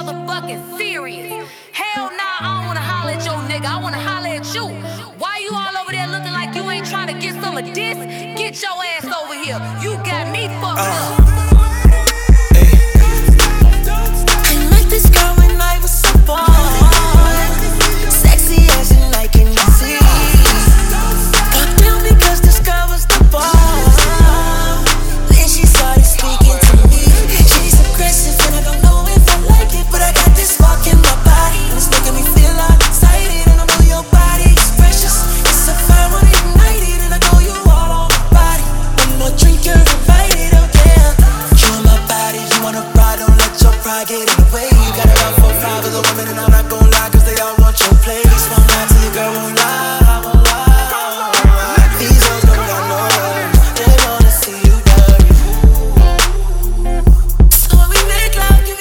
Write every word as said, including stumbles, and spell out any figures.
motherfucking serious. Hell nah, I don't wanna holler at your nigga, I wanna holler at you. Why you all over there looking like you ain't trying to get some of this? Get your ass over here. You got me fucked uh. up. I like this girl when I was so born. Sexy as you like in the sea. Got down because this girl was the boss. Then she started speaking to me. She's aggressive and I don't know if I like it, but I got this spark in my body and it's making me feel all excited. And I know your body is precious. It's a fire when it ignited, and I know you all on my body. One more drink, you're invited, oh yeah. You in my body, you wanna ride, don't let your pride get in the way. You got it out for five of the women, and I'm not gon' lie, cause they all want your place. One night till your girl won't lie.